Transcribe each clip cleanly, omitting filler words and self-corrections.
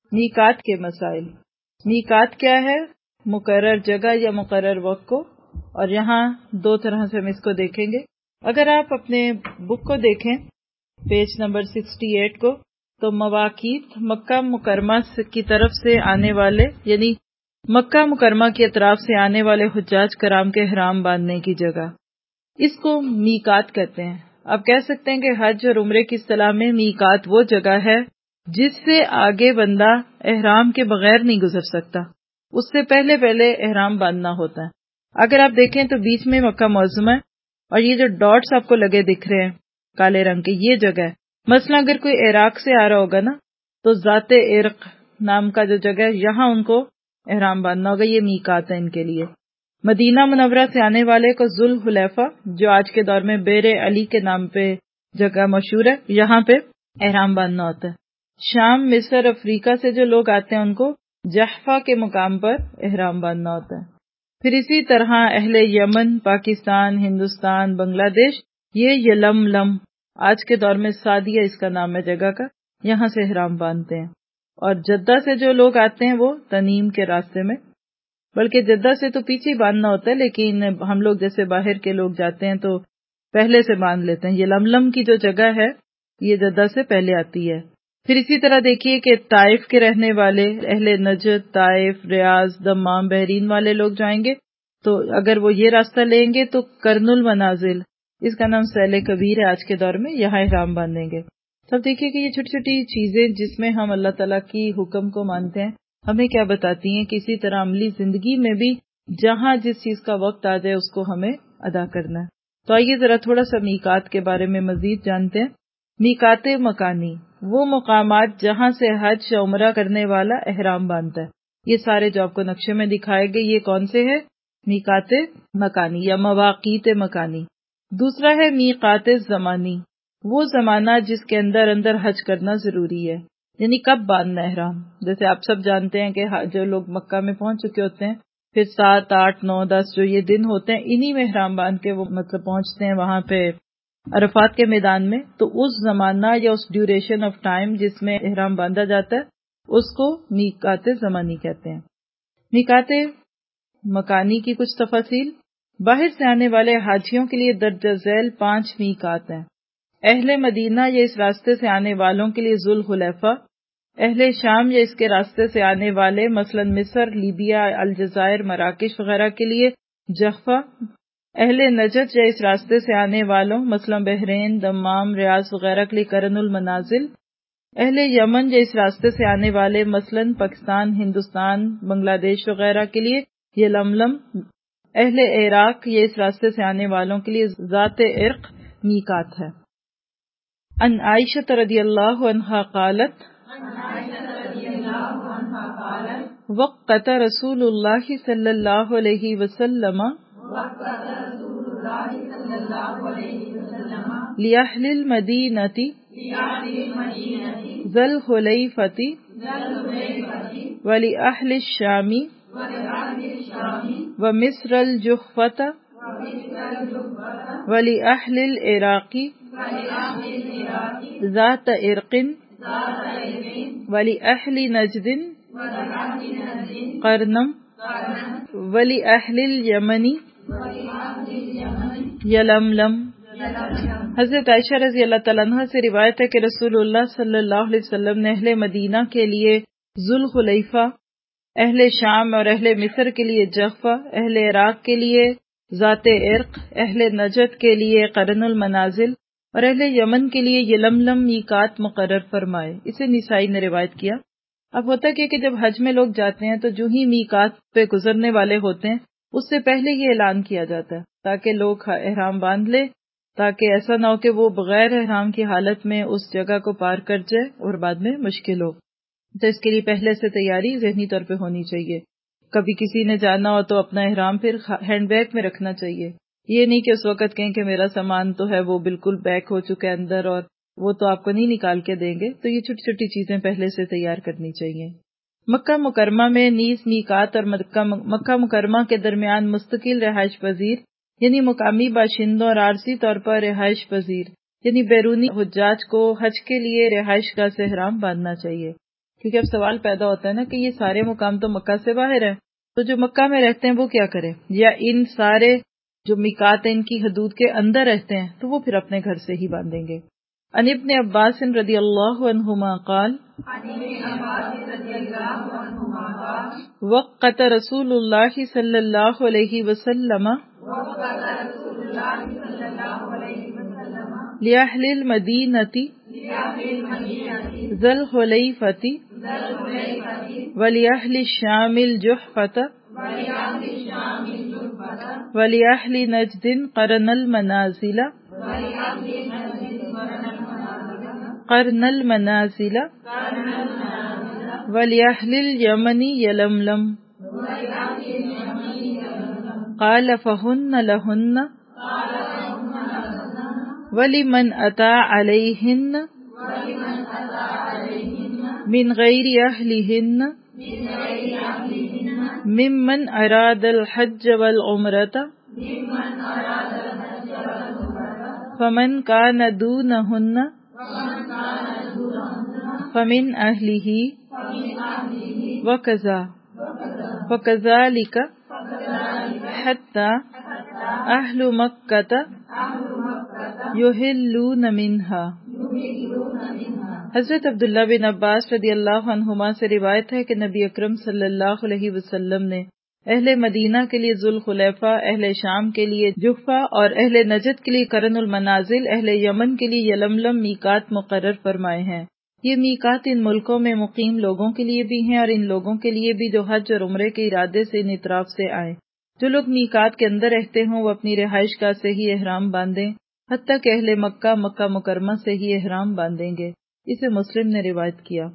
میقات کے مسائل۔ میقات کیا ہے؟ مقرر جگہ یا مقرر وقت کو، اور یہاں دو طرح سے ہم اس کو دیکھیں گے۔ اگر آپ اپنے بک کو دیکھیں پیج نمبر 68 کو، تو مواقیت مکہ مکرمہ کی طرف سے آنے والے، یعنی مکہ مکرمہ کے اطراف سے آنے والے حجاج کرام کے احرام باندھنے کی جگہ، اس کو میقات کہتے ہیں۔ آپ کہہ سکتے ہیں کہ حج اور عمرے کی اصطلاح میں میقات وہ جگہ ہے جس سے آگے بندہ احرام کے بغیر نہیں گزر سکتا، اس سے پہلے احرام باندھنا ہوتا ہے۔ اگر آپ دیکھیں تو بیچ میں مکہ معظمہ ہے، اور یہ جو ڈاٹس آپ کو لگے دکھ رہے ہیں کالے رنگ کے، یہ جگہ ہے۔ مثلا اگر کوئی عراق سے آ رہا ہوگا نا، تو ذات عرق نام کا جو جگہ ہے، یہاں ان کو احرام باندھنا ہوگا، یہ میقات ہے ان کے لیے۔ مدینہ منورہ سے آنے والے کو ذوالحلیفہ، جو آج کے دور میں بیر علی کے نام پہ جگہ مشہور ہے، یہاں پہ احرام باندھنا ہوتا ہے۔ شام، مصر، افریقہ سے جو لوگ آتے ہیں ان کو جحفہ کے مقام پر احرام باندھنا ہوتا ہے۔ پھر اسی طرح اہل یمن، پاکستان، ہندوستان، بنگلہ دیش، یہ یلملم، آج کے دور میں سعدیہ اس کا نام ہے جگہ کا، یہاں سے احرام باندھتے ہیں۔ اور جدہ سے جو لوگ آتے ہیں وہ تنیم کے راستے میں، بلکہ جدہ سے تو پیچھے ہی باندھنا ہوتا ہے، لیکن ہم لوگ جیسے باہر کے لوگ جاتے ہیں تو پہلے سے باندھ لیتے ہیں۔ یلملم کی جو جگہ ہے یہ جدہ سے پہلے آتی ہے۔ پھر اسی طرح دیکھیے کہ طائف کے رہنے والے اہل Najd, Taif, Riyadh, Dammam, Bahrain والے لوگ جائیں گے تو اگر وہ یہ راستہ لیں گے تو کرن المنازل، اس کا نام سیل کبیر ہے آج کے دور میں، یہاں احرام باندھیں گے۔ تب دیکھیے کہ یہ چھوٹی چھوٹی چیزیں جس میں ہم اللہ تعالیٰ کی حکم کو مانتے ہیں، ہمیں کیا بتاتی ہیں کہ اسی طرح عملی زندگی میں بھی جہاں جس چیز کا وقت آ جائے اس کو ہمیں ادا کرنا ہے۔ تو آئیے ذرا تھوڑا سا میقات کے بارے میں مزید جانتے ہیں۔ میقات مکانی، وہ مقامات جہاں سے حج یا عمرہ کرنے والا احرام باندھتا ہے۔ یہ سارے جو آپ کو نقشے میں دکھائے گئے یہ کون سے ہیں؟ میقات مکانی یا مواقیت مکانی۔ دوسرا ہے میقات زمانی، وہ زمانہ جس کے اندر حج کرنا ضروری ہے، یعنی کب باندھنا احرام۔ جیسے آپ سب جانتے ہیں کہ جو لوگ مکہ میں پہنچ چکے ہوتے ہیں، پھر 7، 8، 9، 10 جو یہ دن ہوتے ہیں، انہی میں احرام باندھ کے وہ پہنچتے ہیں وہاں پہ عرفات کے میدان میں، تو اس زمانہ یا اس ڈیوریشن آف ٹائم جس میں احرام باندھا جاتا ہے اس کو میقات زمانی کہتے ہیں۔ میقات مکانی کی کچھ تفاصیل۔ باہر سے آنے والے حاجیوں کے لیے درجہ ذیل 5 میقات ہیں۔ اہل مدینہ یا اس راستے سے آنے والوں کے لیے ذوالحلیفہ، اہل شام یا اس کے راستے سے آنے والے مثلا مصر، لیبیا، الجزائر، مراکش وغیرہ کے لیے جحفہ، اہل نجد یا اس راستے سے آنے والوں مثلا بحرین، دمام، ریاض وغیرہ کے لیے کرن المنازل، اہل یمن یا اس راستے سے آنے والے مثلا پاکستان، ہندوستان، بنگلہ دیش وغیرہ کے لیے یلملم، اہل عراق یا اس راستے سے آنے والوں کے لیے ذات عرق میقات ہے۔ ان عائشہ رضی اللہ عنہا قالت، وقت رسول اللہ صلی اللہ علیہ وسلم لأہل المدینۃ ذی الحلیفۃ ولأہل الشام ومصر الجحفۃ ولأہل العراق ذات عرق ولأہل نجد قرنم ولأہل الیمن یلملم۔ حضرت عائشہ رضی اللہ تعالیٰ عنہ سے روایت ہے کہ رسول اللہ صلی اللہ علیہ وسلم نے اہل مدینہ کے لیے ذوالحلیفہ، اہل شام اور اہل مصر کے لیے جحفہ، اہل عراق کے لیے ذات عرق، اہل نجد کے لیے قرن المنازل اور اہل یمن کے لیے یلملم میقات مقرر فرمائے۔ اسے نسائی نے روایت کیا۔ اب ہوتا کیا کہ جب حج میں لوگ جاتے ہیں تو جو ہی میقات پہ گزرنے والے ہوتے ہیں اس سے پہلے یہ اعلان کیا جاتا ہے تاکہ لوگ احرام باندھ لے، تاکہ ایسا نہ ہو کہ وہ بغیر احرام کی حالت میں اس جگہ کو پار کر جائے اور بعد میں مشکل ہو۔ تو اس کے لیے پہلے سے تیاری ذہنی طور پہ ہونی چاہیے۔ کبھی کسی نے جانا ہو تو اپنا احرام پھر ہینڈ بیگ میں رکھنا چاہیے، یہ نہیں کہ اس وقت کہیں کہ میرا سامان تو ہے وہ بالکل پیک ہو چکا ہے اندر اور وہ تو آپ کو نہیں نکال کے دیں گے، تو یہ چھوٹی چھوٹی چیزیں پہلے سے تیار کرنی چاہیے۔ مکہ مکرمہ میں نیز میقات اور مکہ مکرمہ کے درمیان مستقل رہائش پذیر یعنی مقامی باشندوں اور عارضی طور پر رہائش پذیر یعنی بیرونی حجاج کو حج کے لیے رہائش گاہ سے احرام باندھنا چاہیے، کیونکہ اب سوال پیدا ہوتا ہے نا کہ یہ سارے مقام تو مکہ سے باہر ہیں، تو جو مکہ میں رہتے ہیں وہ کیا کریں، یا ان سارے جو میقات ہیں ان کی حدود کے اندر رہتے ہیں تو وہ پھر اپنے گھر سے ہی باندھیں گے۔ عن ابن عباس رضی اللہ عنہما قال وقت رسول اللہ صلی اللہ علیہ وسلم لأہل المدینۃ ذی الحلیفۃ ولأہل الشام الجحفۃ ولأہل نجد قرن المنازل ولأہل الیمن یلملم قال فہن لہن ولمن اتی علیہن من غیر اہلہن ممن اراد الحج والعمرۃ فمن کان دونہن فمن اہلہ وکذا وکذالک حتی اہل مکۃ یحلون منہا۔ حضرت عبداللہ بن عباس رضی اللہ عنہما سے روایت ہے کہ نبی اکرم صلی اللہ علیہ وسلم نے اہل مدینہ کے لیے ذوالخلیفہ، اہل شام کے لیے جحفہ اور اہل نجد کے لیے قرن المنازل، اہل یمن کے لیے یلملم میقات مقرر فرمائے ہیں۔ یہ میقات ان ملکوں میں مقیم لوگوں کے لیے بھی ہیں اور ان لوگوں کے لیے بھی جو حج اور عمرے کے ارادے سے ان اطراف سے آئیں۔ جو لوگ میقات کے اندر رہتے ہوں وہ اپنی رہائش گاہ سے ہی احرام باندھیں، حتیٰ کہ اہل مکہ مکہ مکرمہ سے ہی احرام باندھیں گے۔ اسے مسلم نے روایت کیا۔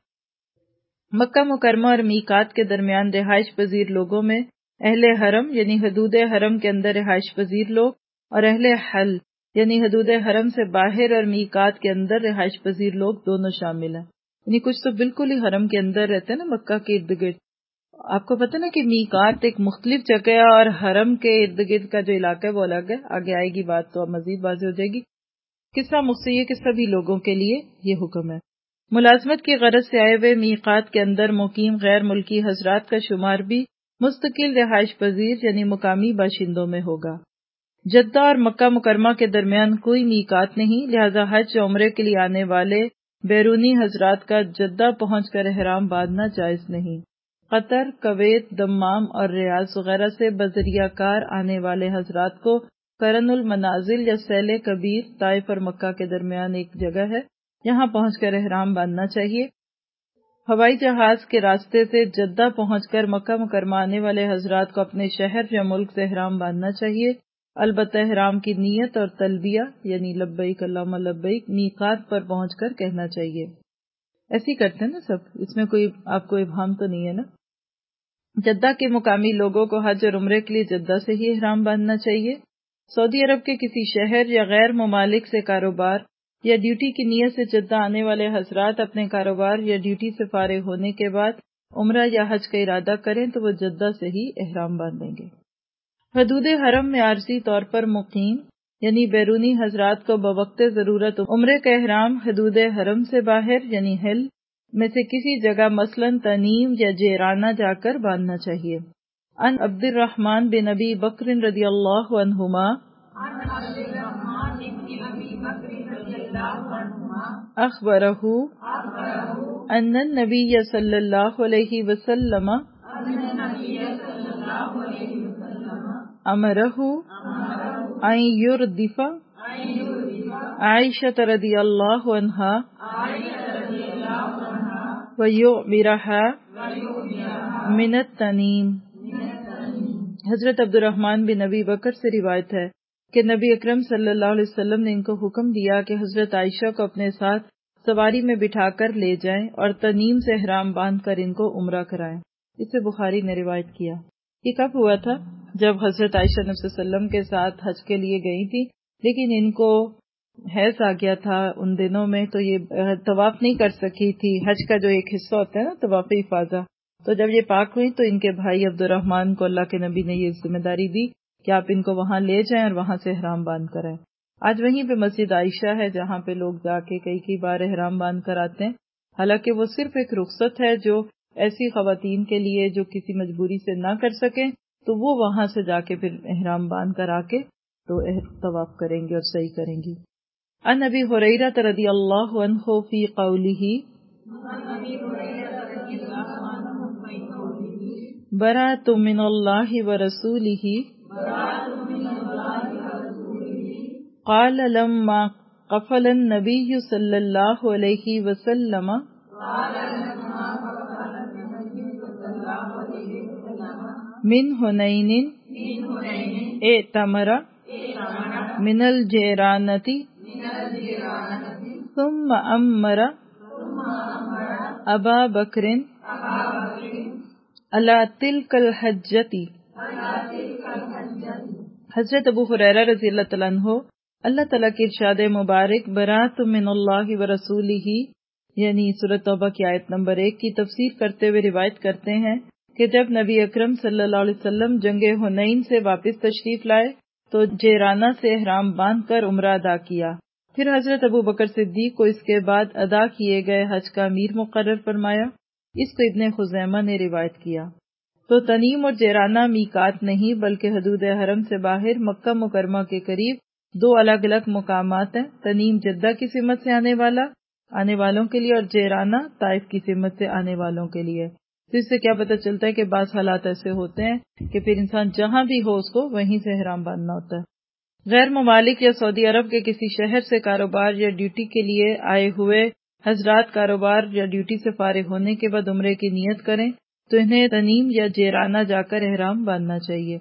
مکہ مکرمہ اور میقات کے درمیان رہائش پذیر لوگوں میں اہل حرم یعنی حدود حرم کے اندر رہائش پذیر لوگ، اور اہل حل یعنی حدود حرم سے باہر اور میقات کے اندر رہائش پذیر لوگ دونوں شامل ہیں۔ یعنی کچھ تو بالکل ہی حرم کے اندر رہتے ہیں نا، مکہ کے ارد گرد۔ آپ کو پتہ نا کہ میقات ایک مختلف جگہ ہے اور حرم کے ارد گرد کا جو علاقہ ہے وہ الگ ہے۔ آگے آئے گی بات تو مزید واضح ہو جائے گی۔ قصہ مخصوص کہ سبھی لوگوں کے لیے یہ حکم ہے۔ ملازمت کی غرض سے آئے ہوئے میقات کے اندر مقیم غیر ملکی حضرات کا شمار بھی مستقل رہائش پذیر یعنی مقامی باشندوں میں ہوگا۔ جدہ اور مکہ مکرمہ کے درمیان کوئی میقات نہیں، لہذا حج عمرے کے لیے آنے والے بیرونی حضرات کا جدہ پہنچ کر احرام باندھنا جائز نہیں۔ قطر، کویت، دمام اور ریاض وغیرہ سے بذریعہ کار آنے والے حضرات کو قرن المنازل یا سیل کبیر طائف اور مکہ کے درمیان ایک جگہ ہے، یہاں پہنچ کر احرام باندھنا چاہیے۔ ہوائی جہاز کے راستے سے جدہ پہنچ کر مکہ مکرمہ آنے والے حضرات کو اپنے شہر یا ملک سے احرام باندھنا چاہیے، البتہ احرام کی نیت اور تلبیہ یعنی لبیک اللہم لبیک میقات پر پہنچ کر کہنا چاہیے۔ ایسے ہی کرتے ہیں نا سب، اس میں کوئی آپ کو ابہام تو نہیں ہے نا۔ جدہ کے مقامی لوگوں کو حج اور عمرے کے لیے جدہ سے ہی احرام باندھنا چاہیے۔ سعودی عرب کے کسی شہر یا غیر ممالک سے کاروبار یا ڈیوٹی کی نیت سے جدہ آنے والے حضرات اپنے کاروبار یا ڈیوٹی سے فارغ ہونے کے بعد عمرہ یا حج کا ارادہ کریں تو وہ جدہ سے ہی احرام باندھیں گے۔ حدود حرم میں عارضی طور پر مقیم یعنی بیرونی حضرات کو بوقت ضرورت عمرے کا احرام حدود حرم سے باہر یعنی حل میں سے کسی جگہ مثلاً تنیم یا جیرانہ جا کر باندھنا چاہیے۔ عن عبد الرحمن بن ابی بکر رضی اللہ عنہما اخبرہ ان النبی صلی اللہ علیہ وسلم امرہ ان یردف عائشہ رضی اللہ عنہا ویعمرہا من التنیم۔ حضرت عبد الرحمن بن ابی بکر سے روایت ہے کہ نبی اکرم صلی اللہ علیہ وسلم نے ان کو حکم دیا کہ حضرت عائشہ کو اپنے ساتھ سواری میں بٹھا کر لے جائیں اور تنیم سے احرام باندھ کر ان کو عمرہ کرائیں۔ اسے بخاری نے روایت کیا۔ یہ کب ہوا تھا؟ جب حضرت عائشہ نبی صلی اللہ علیہ وسلم کے ساتھ حج کے لیے گئی تھی، لیکن ان کو حیض آ گیا تھا ان دنوں میں، تو یہ طواف نہیں کر سکی تھی۔ حج کا جو ایک حصہ ہوتا ہے نا طواف افاضہ، تو جب یہ پاک ہوئی تو ان کے بھائی عبد الرحمن کو اللہ کے نبی نے یہ ذمہ داری دی کہ آپ ان کو وہاں لے جائیں اور وہاں سے احرام باندھ کر آئیں۔ آج وہیں پہ مسجد عائشہ ہے جہاں پہ لوگ جا کے کئی بار احرام باندھ کر آتے ہیں، حالانکہ وہ صرف ایک رخصت ہے جو ایسی خواتین کے لیے جو کسی مجبوری سے نہ کر سکیں، تو وہ وہاں سے جا کے پھر احرام باندھ کر آ کے تو طواف کریں گے اور صحیح کریں گی۔ عن ابی ہریرہ رضی اللہ عنہ فی قولہ برأت من اللہ ورسولہ قال لما قفل النبی صلی اللہ علیہ وسلم من حنین اعتمر من الجیرانۃ ثم امر ابا بکر علی تلک الحجۃ۔ حضرت ابو ہریرہ رضی اللہ تعالیٰ عنہ اللہ تعالیٰ کی ارشاد مبارک برأت من اللہ ورسولہ یعنی سورۃ توبہ کی آیت نمبر 1 کی تفسیر کرتے ہوئے روایت کرتے ہیں کہ جب نبی اکرم صلی اللہ علیہ وسلم جنگ حنین سے واپس تشریف لائے تو جیرانہ سے احرام باندھ کر عمرہ ادا کیا، پھر حضرت ابو بکر صدیق کو اس کے بعد ادا کیے گئے حج کا امیر مقرر فرمایا۔ اس کو ابن خزیمہ نے روایت کیا۔ تو تنیم اور جیرانہ میقات نہیں بلکہ حدود حرم سے باہر مکہ مکرمہ کے قریب دو الگ الگ مقامات ہیں۔ تنیم جدہ کی سمت سے آنے والوں کے لیے اور جیرانہ طائف کی سمت سے آنے والوں کے لیے۔ تو اس سے کیا پتہ چلتا ہے کہ بعض حالات ایسے ہوتے ہیں کہ پھر انسان جہاں بھی ہو اس کو وہیں سے احرام باندھنا ہوتا ہے۔ غیر ممالک یا سعودی عرب کے کسی شہر سے کاروبار یا ڈیوٹی کے لیے آئے ہوئے حضرات کاروبار یا ڈیوٹی سے فارغ ہونے کے بعد عمرے کی نیت کریں تو انہیں تنیم یا جیرانہ جا کر احرام باندھنا چاہیے۔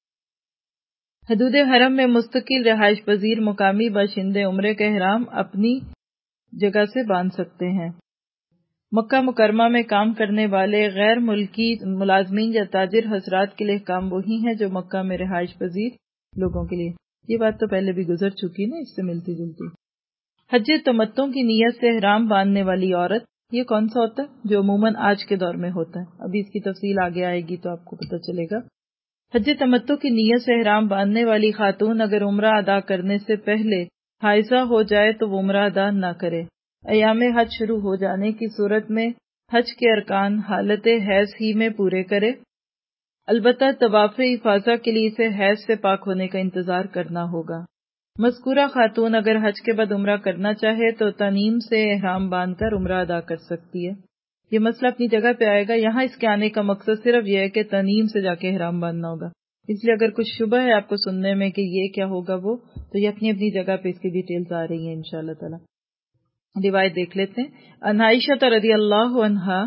حدود حرم میں مستقل رہائش پذیر مقامی باشندے عمرے کا احرام اپنی جگہ سے باندھ سکتے ہیں۔ مکہ مکرمہ میں کام کرنے والے غیر ملکی ملازمین یا تاجر حضرات کے لیے کام وہی ہیں جو مکہ میں رہائش پذیر لوگوں کے لیے۔ یہ بات تو پہلے بھی گزر چکی نا، اس سے ملتی جلتی۔ حج تمتع کی نیت سے احرام باندھنے والی عورت، یہ کون سا ہوتا ہے جو عموماً آج کے دور میں ہوتا ہے؟ ابھی اس کی تفصیل آگے آئے گی تو آپ کو پتہ چلے گا۔ حج تمتع کی نیت سے احرام باندھنے والی خاتون اگر عمرہ ادا کرنے سے پہلے حائضہ ہو جائے تو وہ عمرہ ادا نہ کرے۔ ایام حج شروع ہو جانے کی صورت میں حج کے ارکان حالت حیض ہی میں پورے کرے، البتہ طواف افاضہ کے لیے اسے حیض سے پاک ہونے کا انتظار کرنا ہوگا۔ مذکورہ خاتون اگر حج کے بعد عمرہ کرنا چاہے تو تنیم سے احرام باندھ کر عمرہ ادا کر سکتی ہے۔ یہ مسئلہ اپنی جگہ پہ آئے گا، یہاں اس کے آنے کا مقصد صرف یہ ہے کہ تنیم سے جا کے احرام باندھنا ہوگا۔ اس لیے اگر کچھ شبہ ہے آپ کو سننے میں کہ یہ کیا ہوگا وہ، تو یہ اپنی اپنی جگہ پہ اس کی ڈیٹیلز آ رہی ہیں انشاءاللہ تعالی۔ روایت دیکھ لیتے ہیں۔ عن عائشہ رضی اللہ عنہا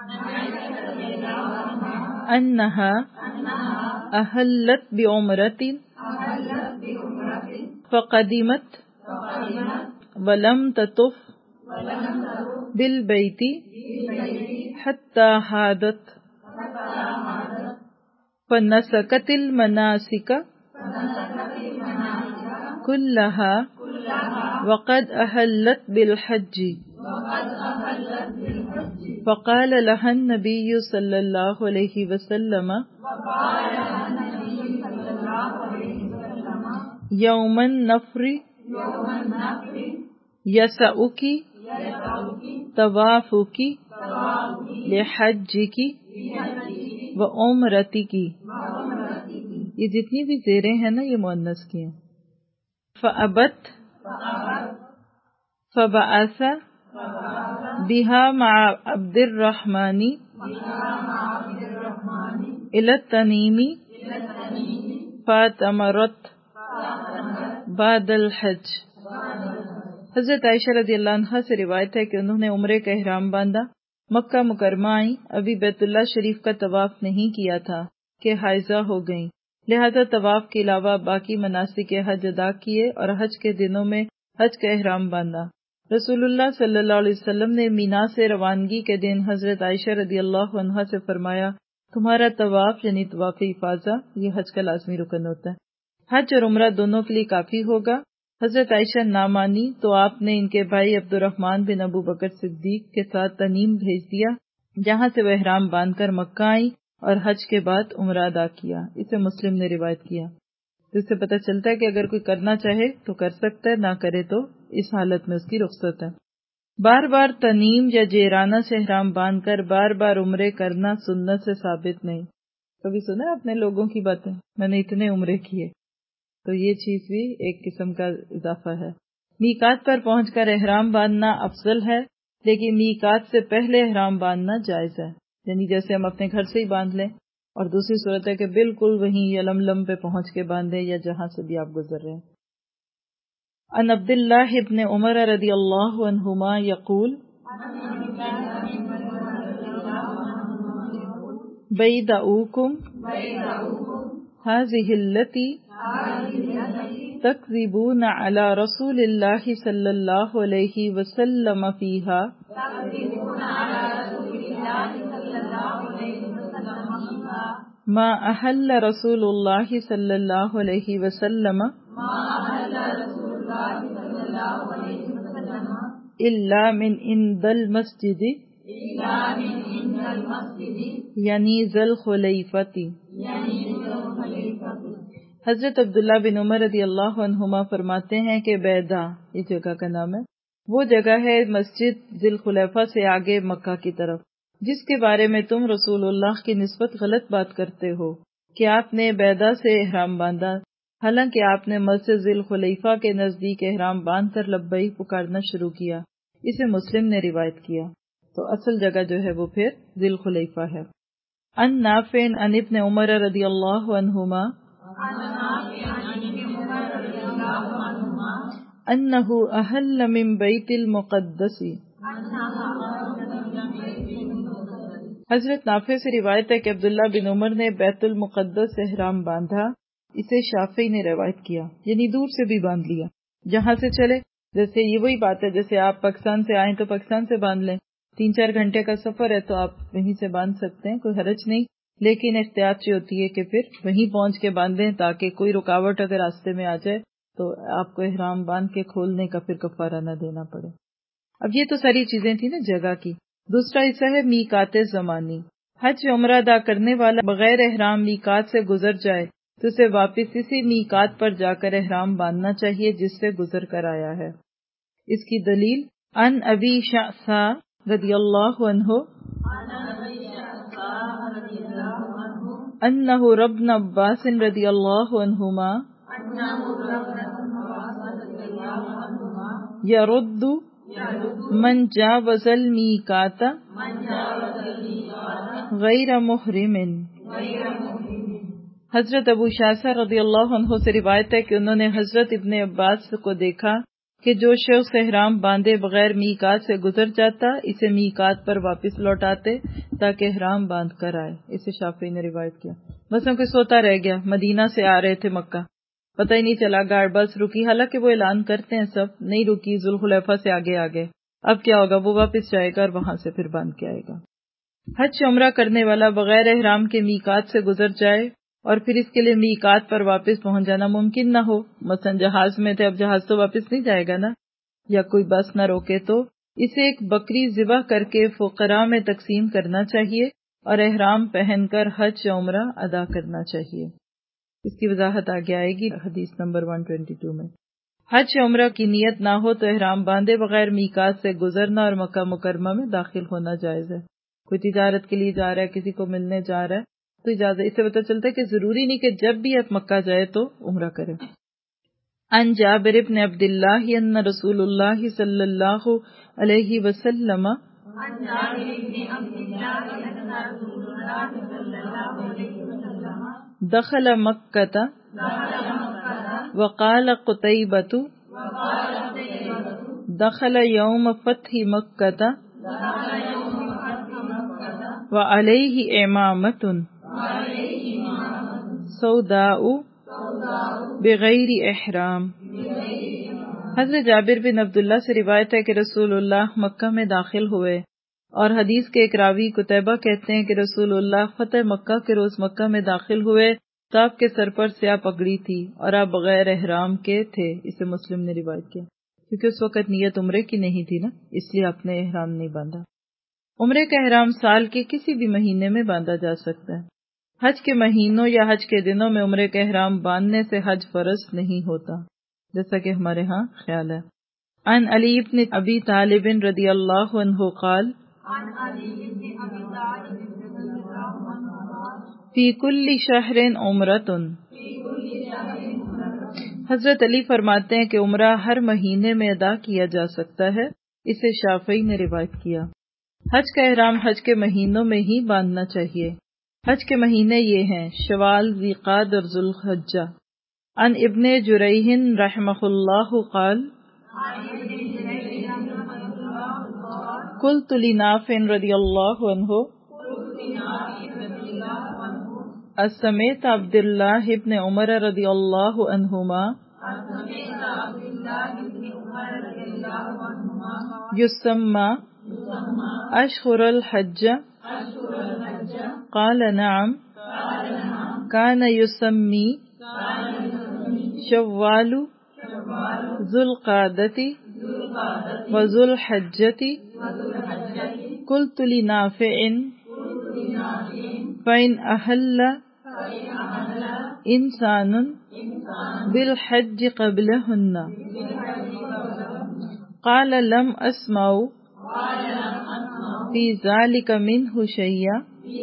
انہا احلت بعمرۃ فقدمت ولم تطف بالبیت حتی حاضت فنسکت المناسک کلہا وقد احلت بالحج فقال لها النبي صلی اللہ علیہ وسلم یوم النفر یسعک طوافک لحجک وعمرتک۔ یہ جتنی بھی زیریں ہیں نا یہ مؤنث کی ہیں۔ فأبت فبعث بها مع عبد الرحمن إلى التنعيم فاعتمرت بعد الحج۔ حضرت عائشہ رضی اللہ عنہا سے روایت ہے کہ انہوں نے عمرے کا احرام باندھا، مکہ مکرمہ آئیں، ابھی بیت اللہ شریف کا طواف نہیں کیا تھا کہ حائضہ ہو گئیں، لہذا طواف کے علاوہ باقی مناسک حج ادا کیے اور حج کے دنوں میں حج کا احرام باندھا۔ رسول اللہ صلی اللہ علیہ وسلم نے مینا سے روانگی کے دن حضرت عائشہ رضی اللہ عنہا سے فرمایا، تمہارا طواف یعنی طواف افاضہ یہ حج کا لازمی رکن ہوتا ہے، حج اور عمرہ دونوں کے لیے کافی ہوگا۔ حضرت عائشہ نہ مانی تو آپ نے ان کے بھائی عبد الرحمن بن ابو بکر صدیق کے ساتھ تنعیم بھیج دیا، جہاں سے وہ احرام باندھ کر مکہ آئیں اور حج کے بعد عمرہ ادا کیا۔ اسے مسلم نے روایت کیا۔ تو اس سے پتہ چلتا ہے کہ اگر کوئی کرنا چاہے تو کر سکتا ہے، نہ کرے تو اس حالت میں اس کی رخصت ہے۔ بار بار تنیم یا جیرانہ سے احرام باندھ کر بار بار عمرے کرنا سنت سے ثابت نہیں. کبھی سنا اپنے لوگوں کی باتیں، میں نے اتنے عمرے کیے، تو یہ چیز بھی ایک قسم کا اضافہ ہے. میقات پر پہنچ کر احرام باندھنا افضل ہے، لیکن میقات سے پہلے احرام باندھنا جائز ہے. یعنی جیسے ہم اپنے گھر سے ہی باندھ لیں، اور دوسری صورت ہے کہ بالکل وہیں یلملم پہ پہنچ کے باندھیں یا جہاں سے بھی آپ گزر رہے ہیں. عن عبد اللہ ابن عمر رضی اللہ عنہما یقول بیدعوکم هذه التي تكذبون على رسول الله صلى الله عليه وسلم فيها ما أحل رسول الله صلى الله عليه وسلم إلا من عند المسجد یعنی ذی الخلیفۃ. حضرت عبداللہ بن عمر رضی اللہ عنہما فرماتے ہیں کہ بیدا، یہ جگہ کا نام ہے، وہ جگہ ہے مسجد ذی الخلیفہ سے آگے مکہ کی طرف، جس کے بارے میں تم رسول اللہ کی نسبت غلط بات کرتے ہو کہ آپ نے بیدا سے احرام باندھا، حالانکہ آپ نے مسجد ذی الخلیفہ کے نزدیک احرام باندھ کر لبیک پکارنا شروع کیا. اسے مسلم نے روایت کیا. تو اصل جگہ جو ہے وہ پھر ذی الخلیفہ ہے. ان نافع عن ابن عمر رضی اللہ عنہما انہ احل من بیت المقدس. حضرت نافع سے روایت ہے کہ عبداللہ بن عمر نے بیت المقدس سے احرام باندھا. اسے شافعی نے روایت کیا، یعنی دور سے بھی باندھ لیا، جہاں سے چلے. جیسے یہ وہی بات ہے جیسے آپ پاکستان سے آئیں تو پاکستان سے باندھ لیں، 3-4 گھنٹے کا سفر ہے تو آپ وہیں سے باندھ سکتے ہیں، کوئی حرج نہیں. لیکن احتیاط یہ ہوتی ہے کہ پھر وہیں پہنچ کے باندھیں تاکہ کوئی رکاوٹ اگر راستے میں آ جائے تو آپ کو احرام باندھ کے کھولنے کا پھر کفارہ نہ دینا پڑے. اب یہ تو ساری چیزیں تھیں نا جگہ کی. دوسرا حصہ ہے میقات زمانی. حج عمرہ ادا کرنے والا بغیر احرام میقات سے گزر جائے تو اسے واپس اسی میقات پر جا کر احرام باندھنا چاہیے جس سے گزر کر آیا ہے. اس کی دلیل ان ابی شعثا رضی اللہ عنہ انہ ابن عباس رضی اللہ عنہما یرد من جاوز المیقات غیر محرم. حضرت ابو شعثا رضی اللہ عنہ سے روایت ہے کہ انہوں نے حضرت ابن عباس کو دیکھا کہ جو شخص احرام باندھے بغیر میقات سے گزر جاتا اسے میقات پر واپس لوٹاتے تاکہ احرام باندھ کر آئے. اسے شافعی نے روایت کیا. مثلا کوئی سوتا رہ گیا، مدینہ سے آ رہے تھے مکہ، پتہ ہی نہیں چلا، گاڑی بس رکی، حالانکہ وہ اعلان کرتے ہیں سب، نہیں رکی، ذوالخلیفہ سے آگے آگے. اب کیا ہوگا، وہ واپس جائے گا اور وہاں سے پھر باندھ کے آئے گا. حج عمرہ کرنے والا بغیر احرام کے میقات سے گزر جائے اور پھر اس کے لیے میقات پر واپس پہنچ جانا ممکن نہ ہو، مثلا جہاز میں تھے، اب جہاز تو واپس نہیں جائے گا نا، یا کوئی بس نہ روکے، تو اسے ایک بکری ذبح کر کے فقراء میں تقسیم کرنا چاہیے اور احرام پہن کر حج عمرہ ادا کرنا چاہیے. اس کی وضاحت آگے آئے گی حدیث نمبر 122 میں. حج عمرہ کی نیت نہ ہو تو احرام باندھے بغیر میقات سے گزرنا اور مکہ مکرمہ میں داخل ہونا جائز ہے. کوئی تجارت کے لیے جا رہا ہے، کسی کو ملنے جا رہا ہے تو اجازت. اس سے پتہ چلتا ہے کہ ضروری نہیں کہ جب بھی آپ مکہ جائے تو عمرہ کرے. عن جابر بن عبد اللہ ان رسول اللہ صلی اللہ علیہ وسلم دخل مکہ وقال قتیبۃ دخل یوم فتح مکہ وعلیہ امامۃ سوداء بغیر احرام. حضرت جابر بن عبداللہ سے روایت ہے کہ رسول اللہ مکہ میں داخل ہوئے، اور حدیث کے ایک راوی قتیبہ کہتے ہیں کہ رسول اللہ فتح مکہ کے روز مکہ میں داخل ہوئے تو آپ کے سر پر سیاہ پگڑی تھی اور آپ بغیر احرام کے تھے. اسے مسلم نے روایت کیا، کیونکہ اس وقت نیت عمرے کی نہیں تھی نا، اس لیے آپ نے احرام نہیں باندھا. عمرے کا احرام سال کے کسی بھی مہینے میں باندھا جا سکتا ہے. حج کے مہینوں یا حج کے دنوں میں عمرے کا احرام باندھنے سے حج فرض نہیں ہوتا، جیسا کہ ہمارے ہاں خیال ہے. عن علی بن ابی طالب رضی اللہ عنہ قال فی کل شہر عمرۃ، حضرت علی فرماتے ہیں کہ عمرہ ہر مہینے میں ادا کیا جا سکتا ہے، اسے شافعی نے روایت کیا۔ حج کا احرام حج کے مہینوں میں ہی باندھنا چاہیے۔ حج کے مہینے یہ ہیں شوال، ذیقعد اور ذوالحجہ۔ عن ابن جریح رحمہ اللہ قال قلت لنافع رضی اللہ عنہ اسمعت عبداللہ ابن عمر رضی اللہ عنہما یسمى اشہر الحج قال نعم كان يسمي شوال ذو القعدة وذو الحجة قلت لنافع فإن أهل إنسان بالحج قبلهن قال لم أسمع في ذلك منه شيئا۔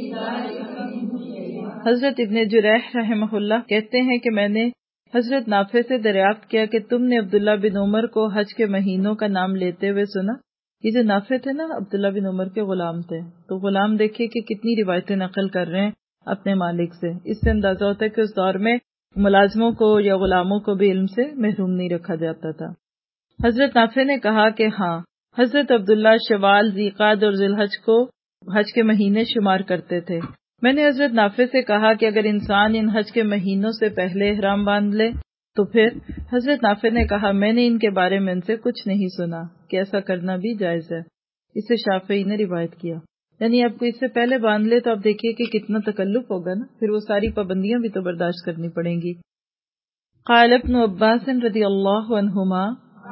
حضرت ابن جریح رحمہ اللہ کہتے ہیں کہ میں نے حضرت نافع سے دریافت کیا کہ تم نے عبداللہ بن عمر کو حج کے مہینوں کا نام لیتے ہوئے سنا۔ یہ جو نافع تھے نا، عبداللہ بن عمر کے غلام تھے، تو غلام دیکھیے کہ کتنی روایتیں نقل کر رہے ہیں اپنے مالک سے۔ اس سے اندازہ ہوتا ہے کہ اس دور میں ملازموں کو یا غلاموں کو بھی علم سے محروم نہیں رکھا جاتا تھا۔ حضرت نافع نے کہا کہ ہاں، حضرت عبداللہ شوال، ذیقعد اور ذوالحج کو حج کے مہینے شمار کرتے تھے۔ میں نے حضرت نافع سے کہا کہ اگر انسان ان حج کے مہینوں سے پہلے احرام باندھ لے تو پھر؟ حضرت نافع نے کہا میں نے ان کے بارے میں ان سے کچھ نہیں سنا کہ ایسا کرنا بھی جائز ہے۔ اسے شافعی نے روایت کیا۔ یعنی آپ کو اس سے پہلے باندھ لے تو آپ دیکھیے کہ کتنا تکلف ہوگا نا، پھر وہ ساری پابندیاں بھی تو برداشت کرنی پڑیں گی۔ قال ابن عباس رضی اللہ عنہما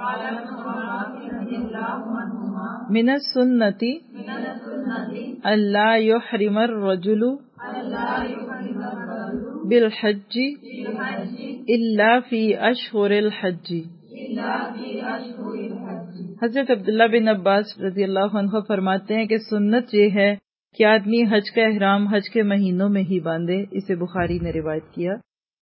من السنة الا يحرم الرجل بالحج الا فی اشہر الحج۔ حضرت عبداللہ بن عباس رضی اللہ عنہ فرماتے ہیں کہ سنت یہ ہے کہ آدمی حج کا احرام حج کے مہینوں میں ہی باندھے۔ اسے بخاری نے روایت کیا۔